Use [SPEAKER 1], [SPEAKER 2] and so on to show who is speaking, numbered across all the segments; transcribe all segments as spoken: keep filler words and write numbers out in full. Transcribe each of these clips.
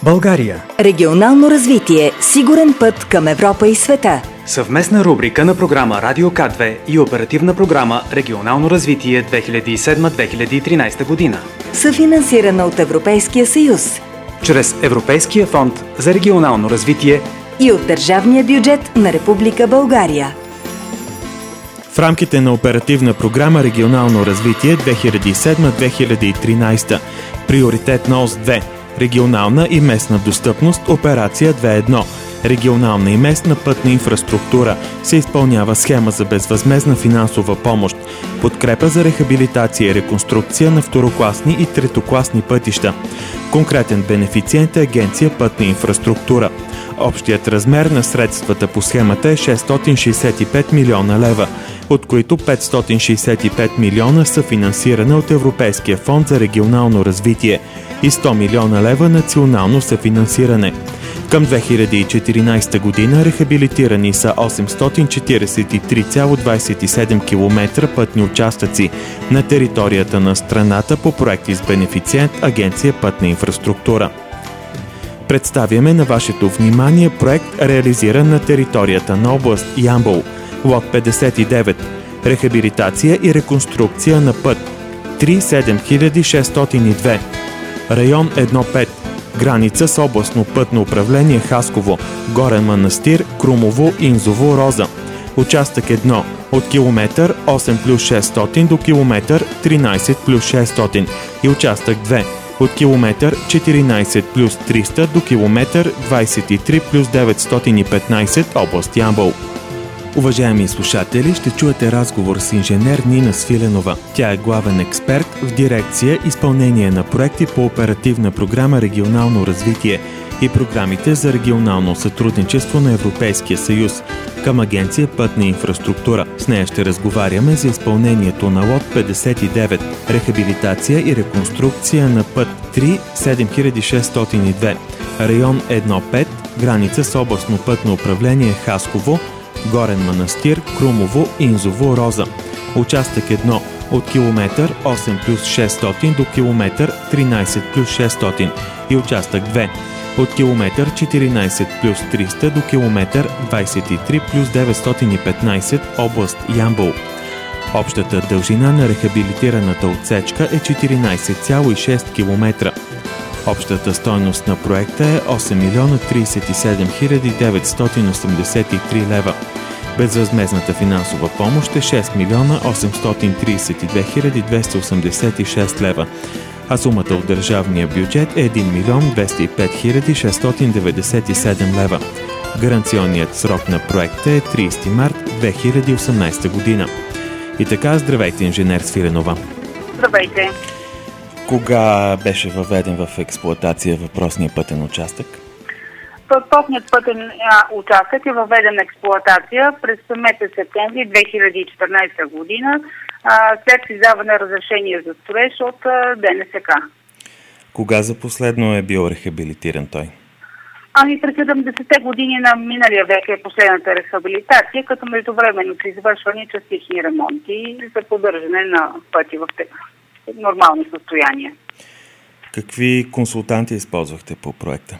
[SPEAKER 1] България.
[SPEAKER 2] Регионално развитие. Сигурен път към Европа и света.
[SPEAKER 1] Съвместна рубрика на програма Радио К две и оперативна програма Регионално развитие две хиляди и седма - две хиляди и тринадесета година.
[SPEAKER 2] Съфинансирана от Европейския съюз.
[SPEAKER 1] Чрез Европейския фонд за регионално развитие
[SPEAKER 2] и от държавния бюджет на Република България.
[SPEAKER 3] В рамките на оперативна програма Регионално развитие две хиляди и седма - две хиляди и тринадесета, приоритетна ос две, регионална и местна достъпност, операция две едно, регионална и местна пътна инфраструктура, се изпълнява схема за безвъзмездна финансова помощ, подкрепа за рехабилитация и реконструкция на второкласни и третокласни пътища. Конкретен бенефициент е Агенция Пътна инфраструктура. Общият размер на средствата по схемата е шестстотин шестдесет и пет милиона лева, от които петстотин шестдесет и пет милиона са финансиране от Европейския фонд за регионално развитие и сто милиона лева национално съфинансиране. Към две хиляди и четиринадесета година рехабилитирани са осемстотин четиридесет и три цяло двадесет и седем километра пътни участъци на територията на страната по проекти с бенефициент Агенция Пътна инфраструктура. Представяме на вашето внимание проект, реализиран на територията на област Ямбол. Лот петдесет и девет. Рехабилитация и реконструкция на път три седем хиляди шестстотин и две. Район едно пет. Граница с областно пътно управление Хасково, Горен Манастир, Крумово, Инзово, Роза. Участък едно. От километър осем плюс шестстотин до километър тринадесет плюс шестстотин. И участък две. От километър четиринадесет плюс триста до километър двадесет и три плюс деветстотин и петнадесет, област Ямбол. Уважаеми слушатели, ще чуете разговор с инженер Нина Свиленова. Тя е главен експерт в дирекция изпълнение на проекти по оперативна програма Регионално развитие и програмите за регионално сътрудничество на Европейския съюз към Агенция Пътна инфраструктура. С нея ще разговаряме за изпълнението на лот петдесет и девет, рехабилитация и реконструкция на път три седем хиляди шестстотин и две, район едно пет, граница с областно пътно управление Хасково, Горен Манастир, Крумово, Инзово, Роза. Участък едно. От километър осем плюс шестстотин до километър тринадесет плюс шестстотин. И участък две. От километър четиринадесет плюс триста до километър двадесет и три плюс деветстотин и петнадесет, област Ямбол. Общата дължина на рехабилитираната отсечка е четиринадесет цяло и шест километра. Общата стойност на проекта е осем милиона тридесет и седем хиляди деветстотин осемдесет и три лева. Безвъзмездната финансова помощ е шест милиона осемстотин тридесет и две хиляди двеста осемдесет и шест лева, а сумата от държавния бюджет е един милион двеста и пет хиляди шестстотин деветдесет и седем лева. Гаранционният срок на проекта е тридесети март две хиляди и осемнадесета година. И така, здравейте, инженер Свиленова.
[SPEAKER 4] Здравейте.
[SPEAKER 3] Кога беше въведен в експлоатация въпросния пътен участък?
[SPEAKER 4] Въпросният пътен а, участък е въведен в експлоатация през месец септември две хиляди и четиринадесета година а, след издаване разрешение за строеж от а, ДНСК.
[SPEAKER 3] Кога за последно е бил рехабилитиран той?
[SPEAKER 4] Ами през седемдесетте години на миналия век е последната рехабилитация, като междувременно са извършвани частични ремонти за поддържане на пъти в нормално състояние.
[SPEAKER 3] Какви консултанти използвахте по проекта?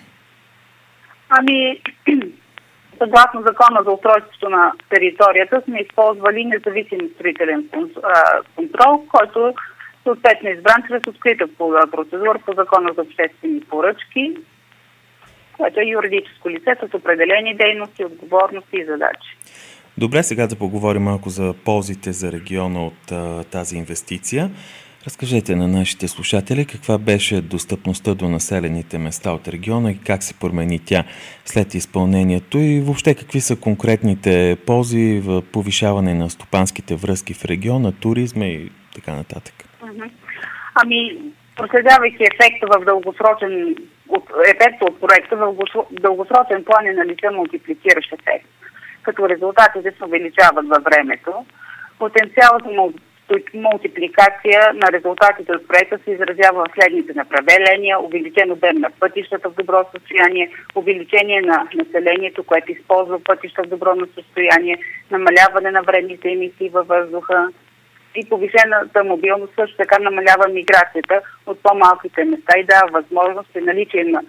[SPEAKER 4] Ами, съгласно закона за устройството на територията, сме използвали независим строителен контрол, който съответно е избран чрез открита процедура по закона за обществени поръчки, което е юридическо лице с определени дейности, отговорности и задачи.
[SPEAKER 3] Добре, сега да поговорим малко за ползите за региона от а, тази инвестиция. Разкажете на нашите слушатели каква беше достъпността до населените места от региона и как се промени тя след изпълнението и въобще какви са конкретните ползи в повишаване на стопанските връзки в региона, туризма и така нататък.
[SPEAKER 4] Ами, проследявайки ефекта в дългосрочен от, ефекта от проекта в дългосрочен план е налице мултиплициращ ефект, като резултатите се увеличават във времето. Потенциалът на мултипликация на резултатите от проекта се изразява в следните направления: увеличен обем на пътищата в добро състояние, увеличение на населението, което използва пътища в добро състояние, намаляване на вредните емисии във въздуха и повишената мобилност също така намалява миграцията от по-малките места и дава възможност при наличие на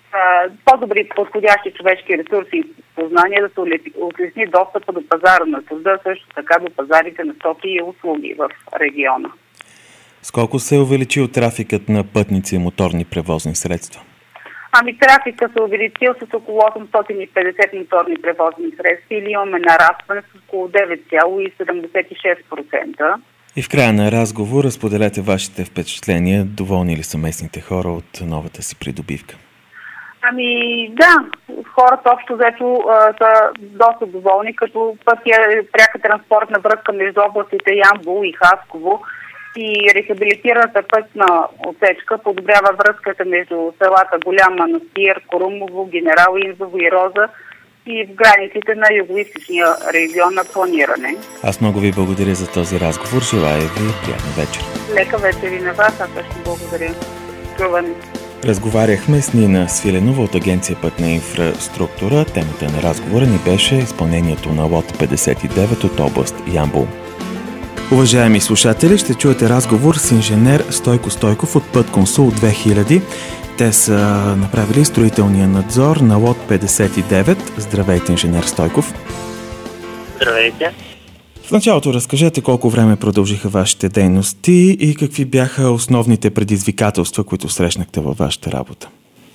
[SPEAKER 4] по-добри подходящи човешки ресурси и познания, да се улесни достъпа до пазара на труда, също така до пазарите на стоки и услуги в региона.
[SPEAKER 3] С колко се е увеличил трафикът на пътници и моторни превозни средства?
[SPEAKER 4] Ами трафика се увеличил с около осемстотин и петдесет моторни превозни средства или имаме нарастване с около девет цяло седемдесет и шест процента.
[SPEAKER 3] И в края на разговора споделете вашите впечатления. Доволни ли са местните хора от новата си придобивка?
[SPEAKER 4] Ами да, хората общо взето са доста доволни, като пътя пряка транспортна връзка между областите Ямбол и Хасково и рехабилитираната пътна отсечка подобрява връзката между селата Голям Манастир, Корумово, Генерал Инзово и Роза и в границите на югоизточния регион на планиране.
[SPEAKER 3] Аз много ви благодаря за този разговор. Желая ви приятна вечер.
[SPEAKER 4] Лека вечер и на вас. Аз също благодаря. Чуване.
[SPEAKER 3] Разговаряхме с Нина Свиленова от Агенция Пътна инфраструктура. Темата на разговора ни беше изпълнението на лот петдесет и девет от област Ямбол. Уважаеми слушатели, ще чуете разговор с инженер Стойко Стойков от Пътконсулт две хиляди. Те са направили строителния надзор на лот петдесет и девет. Здравейте, инженер Стойков.
[SPEAKER 5] Здравейте.
[SPEAKER 3] В началото разкажете колко време продължиха вашите дейности и какви бяха основните предизвикателства, които срещнахте във вашата работа.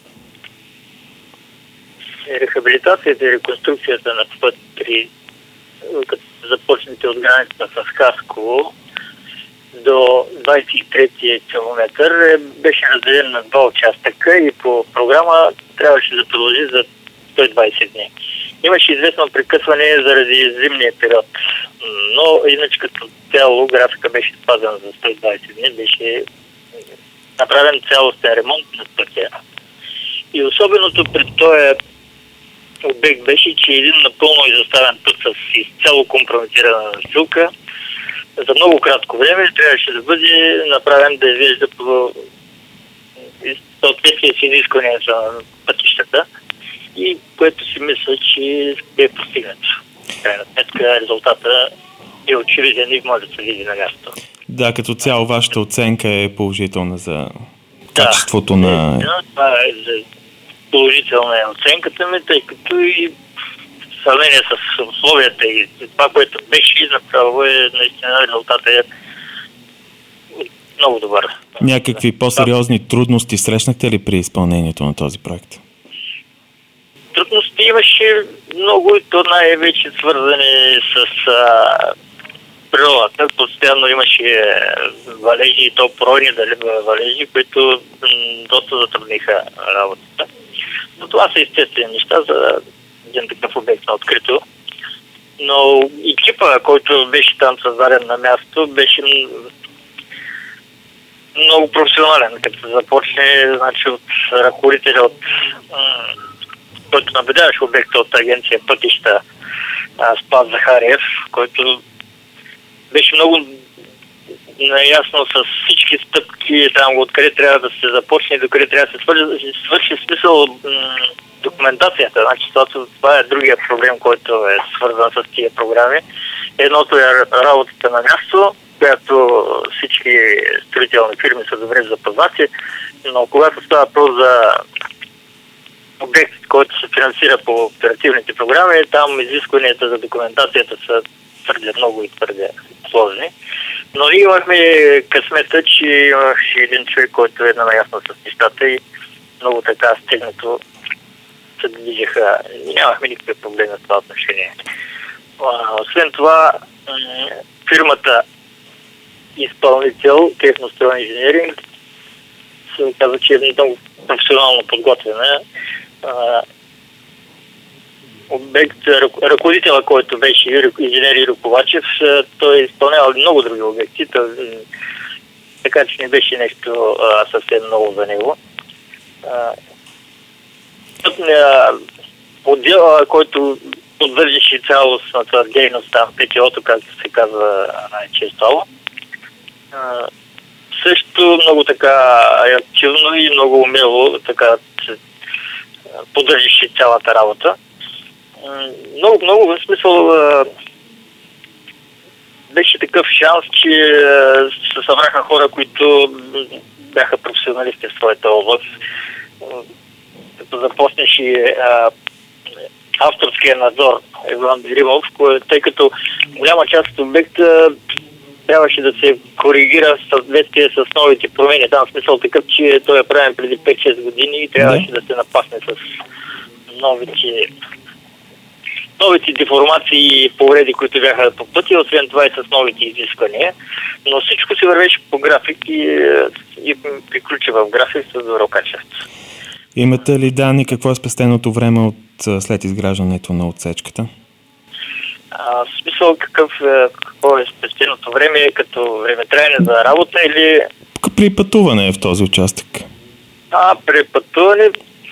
[SPEAKER 5] Рехабилитацията и реконструкцията на път три, като започнете от границата с Хасково до двадесет и трети километър, беше разделен на два участъка и по програма трябваше да продължи за сто и двадесет дни. Имаше известно прекъсване заради зимния период, но иначе като цяло графика беше спазен за сто и двадесет дни, беше направен цялостен ремонт на пътя. И особеното пред този обект беше, че един напълно изоставен път с изцяло компрометирана настилка за много кратко време трябваше да бъде направен да изглежда по съответствие с изискванията на пътищата, и което си мисля, че е постигнато. Крайна сметка резултата е очевиден и може да се види на място.
[SPEAKER 3] Да, като цяло вашата оценка е положителна за
[SPEAKER 5] да,
[SPEAKER 3] качеството на...
[SPEAKER 5] Да, това е положителна е оценката ми, тъй като и в сравнение с условията и това, което беше направо, е наистина резултатът е много добър.
[SPEAKER 3] Някакви по-сериозни трудности срещнахте ли при изпълнението на този проект?
[SPEAKER 5] Трудности имаше много и то най-вече свързани с а, природата. Постоянно имаше валежи и то пройни дали валежи, които м- доста затрудниха работата. Но това са естествени неща за един такъв обект на открито. Но екипа, който беше там създаден на място, беше много професионален. Като се започне, значи, от ръководителя, от м- който наблюдаваше обекта от агенция Пътища, Спас Захариев, който беше много наясно с всички стъпки, там откъде трябва да се започне и докъде трябва да се свърши, свърши смисъл м- документацията. Значи, това, това е другия проблем, който е свързан с тия програми. Едното е работата на място, която всички строителни фирми са добре запознати, но когато става въпрос за обект, който се финансира по оперативните програми, там изискванията за документацията са твърде много и твърде сложни. Но ние имахме късмета, че имаше един човек, който е наясно с нещата и много така стегнато се движеха. Нямахме никакви проблеми в това отношение. Освен това, фирмата изпълнител, Техностроен инженеринг, се казва, че е много професионално подготвена. Обект, ръководителя, който беше инженер Иро Ковачев, той изпълнявал много други обекти, така че не беше нещо а, съвсем ново за него. Отдел, който поддържаше цялостната дейност там, ПТО-то, както се казва най-често, също много така активно и много умело така поддържаше цялата работа. Много, много в смисъл беше такъв шанс, че се събраха хора, които бяха професионалисти в своята област. като започнеш и а, авторския надзор Иван Меримов, тъй като голяма част от обекта трябваше да се коригира в съответствие с новите промени. Там смисъл такъв, че той е правен преди пет-шест години и трябваше да, да се напасне с новите, новите деформации и повреди, които бяха по пътя, освен това и с новите изисквания. Но всичко се вървеше по график и, и приключи в график с добро качество.
[SPEAKER 3] Имате ли данни какво е спестеното време от след изграждането на отсечката?
[SPEAKER 5] А, в смисъл какъв, какво е спестеното време, като времетраене за работа или...
[SPEAKER 3] При пътуване в този участък.
[SPEAKER 5] А, при пътуване...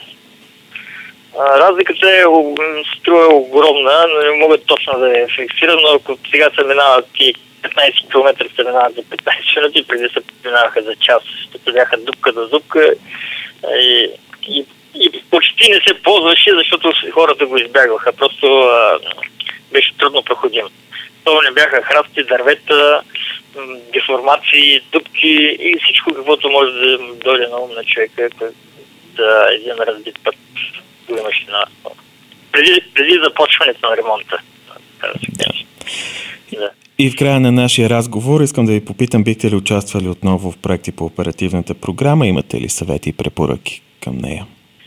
[SPEAKER 5] А, разликата е, струва огромна, но не мога точно да я фиксирам, но ако сега се минават и петнайсет километра се минават за петнайсет минути, преди се минаваха за час, защото бяха дупка до дупка и, и, и почти не се ползваше, защото хората го избягваха. Просто а, беше трудно проходим. Това не бяха храсти, дървета, деформации, дупки и всичко, каквото може да дойде на ум на човека, да един разбит път го имаше на... Преди, преди започването на ремонта. Да. Да.
[SPEAKER 3] И в края на нашия разговор искам да ви попитам, бихте ли участвали отново в проекти по оперативната програма? Имате ли съвети и препоръки към нея?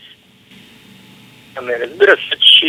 [SPEAKER 5] Ами, разбира се, че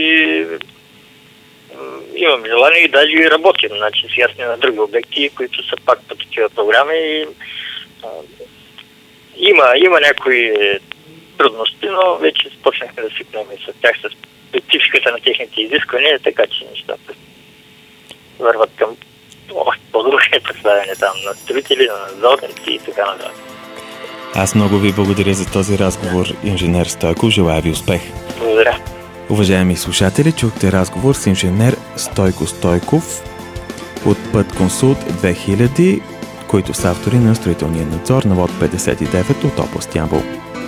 [SPEAKER 5] имам желание и даже работим. Значи сега сме на други обекти, които са пак по такива програми. И, а, има, има някои трудности, но вече започнахме да свикнем с тях, с спецификата на техните изисквания, така че нещата върват към още по-добре представяне там на строители, на надзорници и така нататък.
[SPEAKER 3] Аз много ви благодаря за този разговор, инженер Стойков. Желая ви успех.
[SPEAKER 5] Благодаря.
[SPEAKER 3] Уважаеми слушатели, чухте разговор с инженер Стойко Стойков от Пътконсулт две хиляди, които са автори на строителния надзор на лот петдесет и девет от област Ямбол.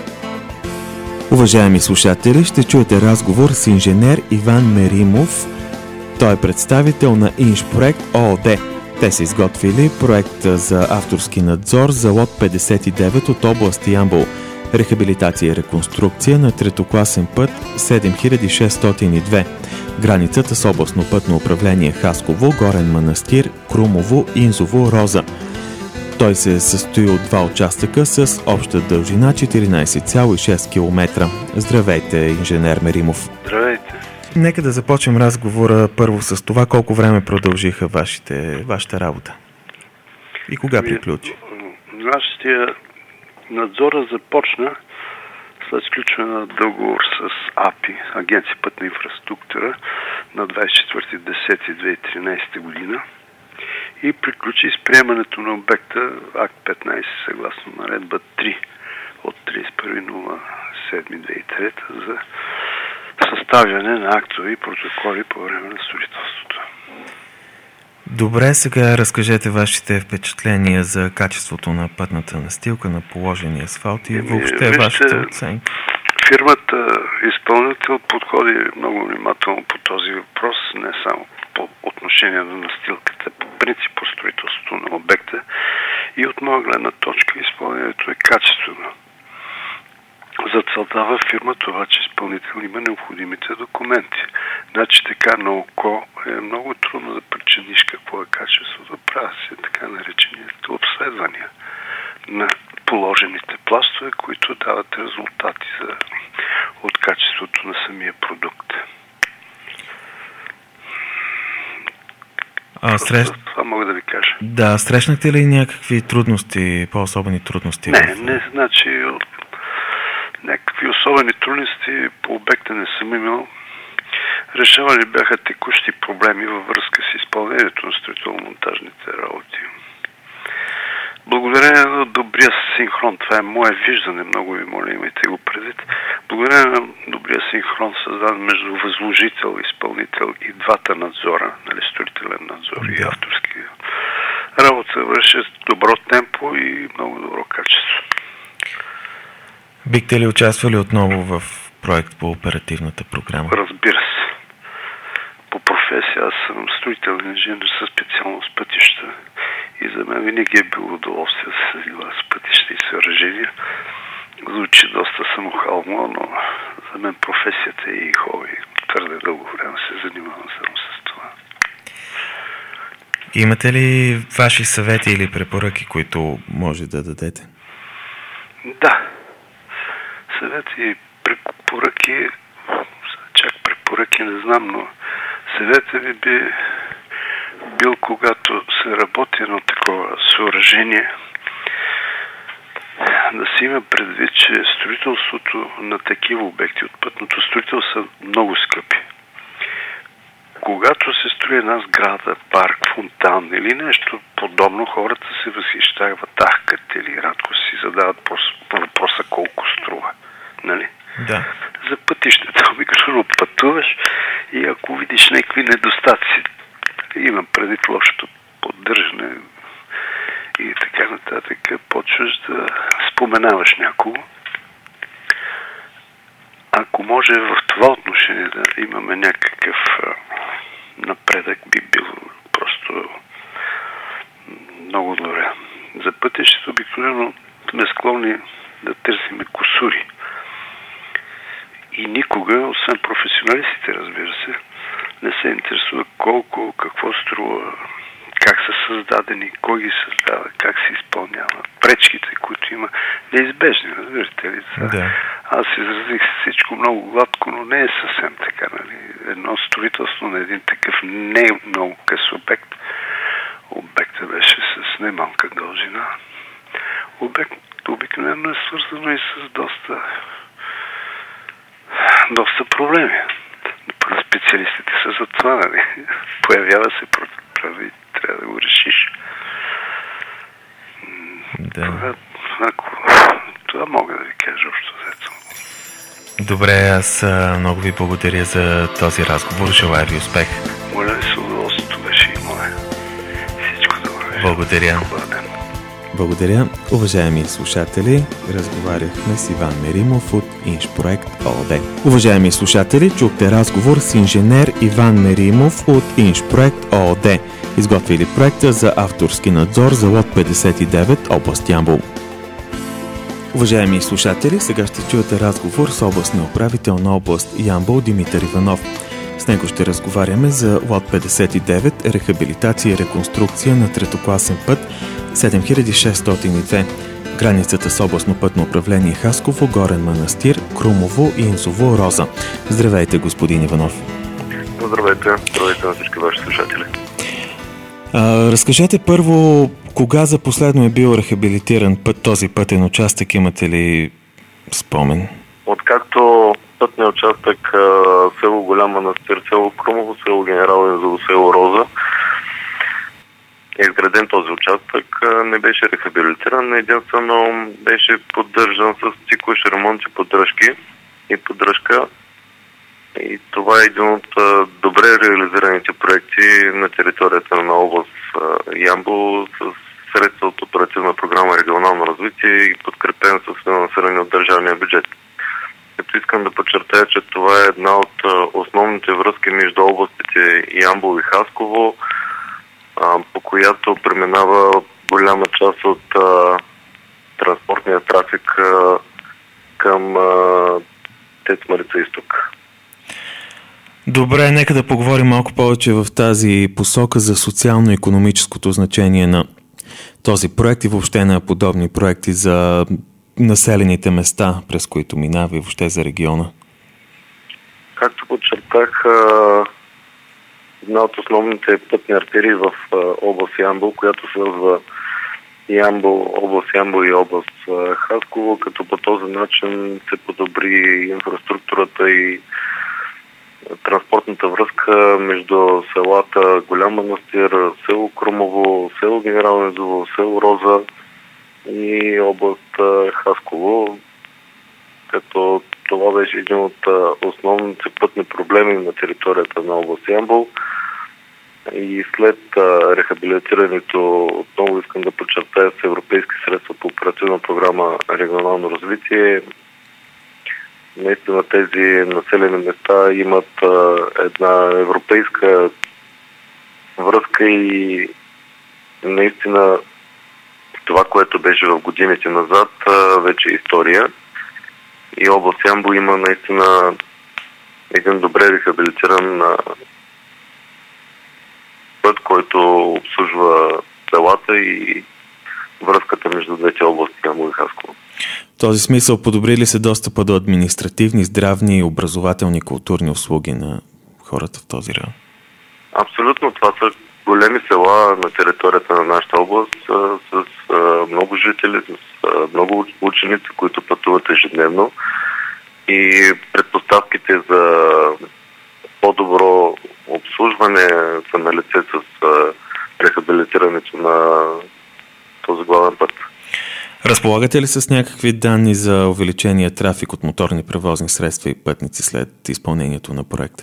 [SPEAKER 3] Уважаеми слушатели, ще чуете разговор с инженер Иван Меримов. Той е представител на Инжпроект ООД. Те са изготвили проект за авторски надзор за лот петдесет и девет от област Ямбол. Рехабилитация и реконструкция на третокласен път седем хиляди шестстотин и две. Границата с областно пътно управление Хасково, Горен Манастир, Крумово, Инзово, Роза. Той се състои от два участъка с обща дължина четиринайсет цяло и шест километра. Здравейте, инженер Меримов.
[SPEAKER 6] Здравейте.
[SPEAKER 3] Нека да започнем разговора първо с това колко време продължиха вашите, вашата работа и кога приключи.
[SPEAKER 6] Нашия надзора започна след сключване на договор с АПИ, Агенция пътна инфраструктура, на двайсет и четвърти октомври две хиляди и тринайсета година и приключи с приемането на обекта акт петнайсет съгласно наредба три от трийсет и първи юли две хиляди и трета за съставяне на актове и протоколи по време на строителството.
[SPEAKER 3] Добре, сега разкажете вашите впечатления за качеството на пътната настилка, на положения асфалт и въобще вашата оценка.
[SPEAKER 6] Фирмата изпълнител подходи много внимателно по този въпрос, не само по отношение на настилката, по принцип по строителството на обекта и от моя гледна точка изпълнението е качествено. За целта във фирмата обаче изпълнител има необходимите документи. Значи така на око е много трудно да прецениш какво е качеството. Правят се така наречените обследвания на положените пластове, които дават резултати за, от качеството на самия продукт.
[SPEAKER 3] А, срещ...
[SPEAKER 6] Това мога да ви кажа.
[SPEAKER 3] Да, срещнахте ли някакви трудности, по-особени трудности?
[SPEAKER 6] Не, в... не, значи някакви особени трудности по обекта не съм имал. Решавани бяха текущи проблеми във връзка с изпълнението на строително-монтажните работи. Благодарение на добрия синхрон, това е мое виждане, много ви моля, имайте го предвид. Благодарение на добрия синхрон, създаден между възложител, изпълнител и двата надзора, нали, строителен надзор и авторски, работа върши с добро темпо и много добро качество.
[SPEAKER 3] Бихте ли участвали отново в проект по оперативната програма?
[SPEAKER 6] Разбира се. По професия аз съм строителен инженер със специалност пътища и за мен винаги е било удоволствие да се занимава с пътища и съоръжения. Звучи доста самохвално, но за мен професията и хоби. Твърде дълго време се занимавам само с това.
[SPEAKER 3] Имате ли ваши съвети или препоръки, които може да дадете?
[SPEAKER 6] Да. Съвети и препоръки, чак препоръки не знам, но съветът ви би бил, когато се работи на такова съоръжение, да се има предвид, че строителството на такива обекти от пътното строителство са много скъпи. Когато се строи една сграда, парк, фонтан или нещо подобно, хората се възхищават, ахкат или рядко си задават въпроса колко струва. Нали?
[SPEAKER 3] Да.
[SPEAKER 6] За пътищата обикновено пътуваш и ако видиш някакви недостатъци, имам предвид лошото поддържане и така нататък, почваш да споменаваш някого. Ако може в това отношение да имаме някакъв а, напредък, би било просто много добре. За пътището обикновено сме склонни да търсиме кусури. И никога, освен професионалистите, разбира се, не се интересува колко, какво струва, как са създадени, кой ги създава, как се изпълнява, пречките, които има, неизбежни, разбирате ли?
[SPEAKER 3] Да.
[SPEAKER 6] Аз изразих всичко много гладко, но не е съвсем така, нали? Едно строителство на един такъв не много къс обект. Обектът беше с немалка дължина. Обект обикновено е свързано и с доста доста проблеми. Специалистите са за това, нали? Появява се прави, трябва да го решиш.
[SPEAKER 3] Да.
[SPEAKER 6] Това, ако, това мога да ви кажа общо взето.
[SPEAKER 3] Добре, аз много ви благодаря за този разговор. Желая ви успех.
[SPEAKER 6] Моля ви, с удоволствието беше и мое. Всичко добре.
[SPEAKER 3] Благодаря. Благодаря. Уважаеми слушатели, разговаряхме с Иван Меримов от Иншпроект ООД. Уважаеми слушатели, чухте разговор с инженер Иван Меримов от Иншпроект ООД, изготвили проекта за авторски надзор за лот петдесет и девет, област Ямбол. Уважаеми слушатели, сега ще чуете разговор с областния управител на област Ямбол Димитър Иванов. С него ще разговаряме за лот петдесет и девет, рехабилитация и реконструкция на третокласен път седем хиляди шестстотин и две. Границата с областно пътно управление Хасково, Горен Манастир, Крумово и Инзово, Роза. Здравейте, господин Иванов.
[SPEAKER 7] Здравейте, здравейте на всички ваши слушатели.
[SPEAKER 3] А, разкажете първо, кога за последно е бил рехабилитиран път, този пътен участък, имате ли спомен?
[SPEAKER 7] Откакто пътният участък село Голям Манастир, село Крумово, село Генерал Инзово, село Роза е изграден този участък, не беше рехабилитиран, единствено беше поддържан с текущ ремонт и поддръжки и поддръжка. И това е един от добре реализираните проекти на територията на област Ямбол с средства от оперативна програма регионално развитие и подкрепен с финансиране от държавния бюджет. Като искам да подчертая, че това е една от основните връзки между областите Ямбол и Хасково, по която преминава голяма част от а, транспортния трафик а, към а, ТЕЦ Марица изток.
[SPEAKER 3] Добре, нека да поговорим малко повече в тази посока за социално-икономическото значение на този проект и въобще на подобни проекти за населените места, през които минава и въобще за региона.
[SPEAKER 7] Както подчертах, една от основните пътни артерии в област Ямбол, която свързва Ямбол, област Ямбол и област Хасково, като по този начин се подобри инфраструктурата и транспортната връзка между селата Голям Манастир, село Крумово, село Генерал Инзово, село Роза и област Хасково, като това беше един от основните пътни проблеми на територията на област Ямбол. И след рехабилитирането, отново искам да подчертая, с европейски средства по оперативна програма регионално развитие, наистина тези населени места имат една европейска връзка и наистина това, което беше в годините назад, вече е история. и област Ямбол има наистина един добре рехабилитиран път, който обслужва селата и връзката между двете области Ямбол и Хасково.
[SPEAKER 3] В този смисъл подобри ли се достъпа до административни, здравни, образователни, културни услуги на хората в този район?
[SPEAKER 7] Абсолютно. Това са големи села на територията на нашата област с, с много жители, с много ученици, които пътуват ежедневно. И предпоставките за по-добро обслужване са на лице с рехабилитирането на този главен път.
[SPEAKER 3] Разполагате ли с някакви данни за увеличение трафик от моторни превозни средства и пътници след изпълнението на проекта?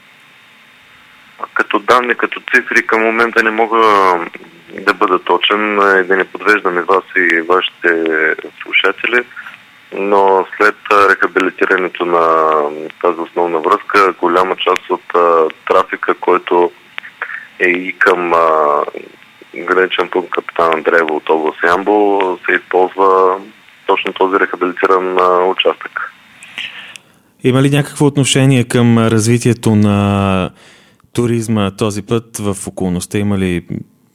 [SPEAKER 7] Като данни, като цифри към момента не мога да бъда точен и да не подвеждам и вас и вашите слушатели, но след рехабилитирането на тази основна връзка, голяма част от трафика, който е и към граничен пункт Капитан Андреево от област Ямбол, се използва точно този рехабилитиран участък.
[SPEAKER 3] Има ли някакво отношение към развитието на туризма този път в околността? Има ли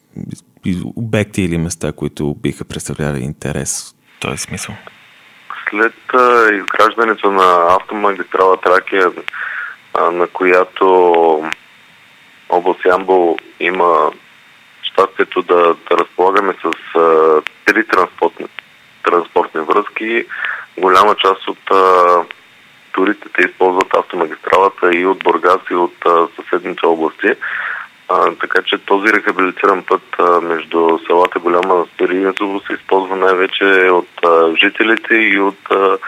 [SPEAKER 3] обекти или места, които биха представляли интерес в този смисъл?
[SPEAKER 7] След изграждането на автомагистрала Тракия, на която област Ямбол има щастието да, да разполагаме с а, три транспортни, транспортни връзки. Голяма част от а, туристите използват автомагистралата и от Бургас, и от а, съседните области. А, така че този рехабилитиран път а, между селата Голяма Манастир и Инзово се използва най-вече от а, жителите и от а,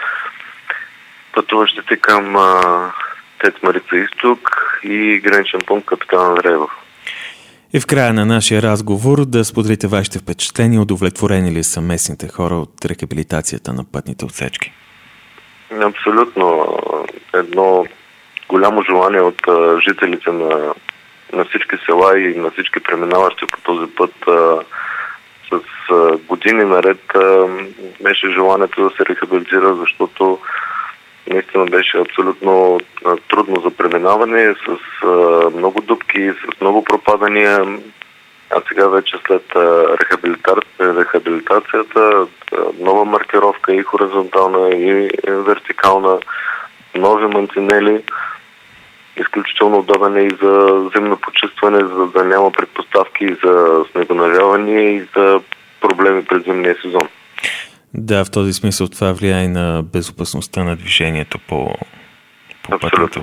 [SPEAKER 7] пътуващите към а, ТЕЦ Марица изток и граничен пункт Капитан Андреево.
[SPEAKER 3] И в края на нашия разговор да споделите вашите впечатления, удовлетворени ли са местните хора от рехабилитацията на пътните отсечки?
[SPEAKER 7] Абсолютно. Едно голямо желание от а, жителите на, на всички села и на всички преминаващи по този път а, с а, години наред а, беше желанието да се рехабилитира, защото наистина беше абсолютно а, трудно за преминаване, с а, много дупки, с много пропадания. А сега вече след а, рехабилитацията, рехабилитацията а, нова маркировка и хоризонтална, и вертикална, нови мантинели, изключително удобен и за зимно почистване, за да няма предпоставки за снегонавяване и за проблеми през зимния сезон.
[SPEAKER 3] Да, в този смисъл това влияе и на безопасността на движението по, по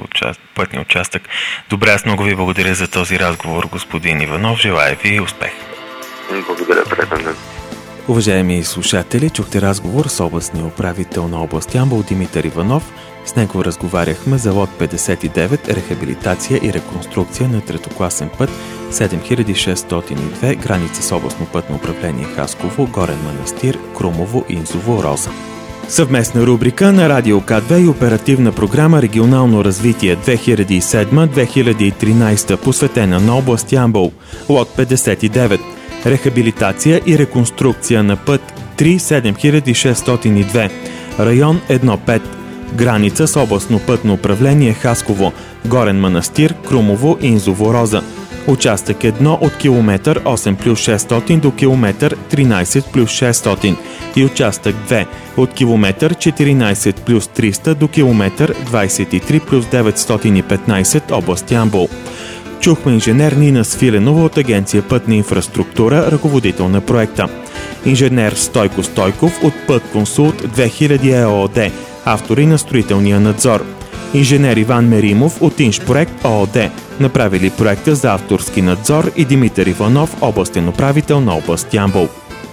[SPEAKER 3] пътния участък. Добре, аз много ви благодаря за този разговор, господин Иванов. Желая ви успех.
[SPEAKER 7] Благодаря, приятен ден.
[SPEAKER 3] Уважаеми слушатели, чухте разговор с областния управител на област Ямбол Димитър Иванов. С него разговаряхме за лот петдесет и девет, рехабилитация и реконструкция на третокласен път седем хиляди шестстотин и две, граница с областно пътно управление Хасково, Горен Манастир, Крумово, Инзово, Роза. Съвместна рубрика на Радио К две и оперативна програма Регионално развитие две хиляди и седма - две хиляди и тринадесета, посветена на област Ямбол. Лот петдесет и девет. Рехабилитация и реконструкция на път три седем хиляди шестстотин и две, район едно пет, граница с областно пътно управление Хасково, Горен Манастир, Крумово, Инзово, Роза. Участък едно от километър осем плюс шестстотин до километър тринадесет плюс шестстотин и участък две от километър четиринадесет плюс триста до километър двадесет и три плюс деветстотин и петнадесет, област Ямбол. Чухме инженер Нина Свиленова от Агенция Пътна инфраструктура, ръководител на проекта. Инженер Стойко Стойков от Път Консулт две хиляди ЕООД, автори на строителния надзор. Инженер Иван Меримов от Иншпроект ООД, направили проекта за авторски надзор, и Димитър Иванов, областен управител на област Ямбол.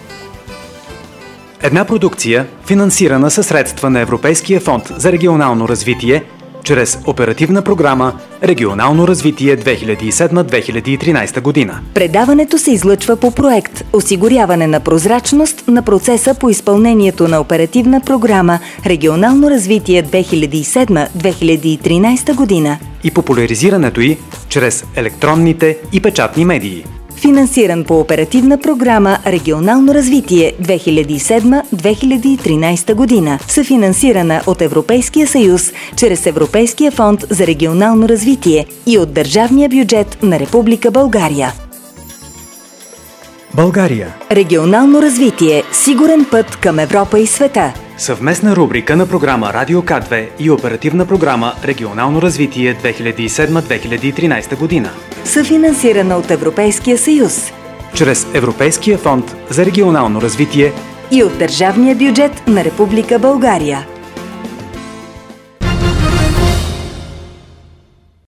[SPEAKER 1] Една продукция, финансирана със средства на Европейския фонд за регионално развитие, чрез оперативна програма Регионално развитие две хиляди и седма - две хиляди и тринадесета година.
[SPEAKER 2] Предаването се излъчва по проект Осигуряване на прозрачност на процеса по изпълнението на оперативна програма Регионално развитие две хиляди и седма - две хиляди и тринадесета година
[SPEAKER 1] и популяризирането й чрез електронните и печатни медии.
[SPEAKER 2] Финансиран по оперативна програма Регионално развитие две хиляди и седма - две хиляди и тринадесета година, съфинансирана от Европейския съюз чрез Европейския фонд за регионално развитие и от държавния бюджет на Република България.
[SPEAKER 1] България.
[SPEAKER 2] Регионално развитие – сигурен път към Европа и света.
[SPEAKER 1] Съвместна рубрика на програма Радио К две и оперативна програма Регионално развитие две хиляди и седма - две хиляди и тринадесета година.
[SPEAKER 2] Съфинансирана от Европейския съюз
[SPEAKER 1] чрез Европейския фонд за регионално развитие
[SPEAKER 2] и от държавния бюджет на Република България.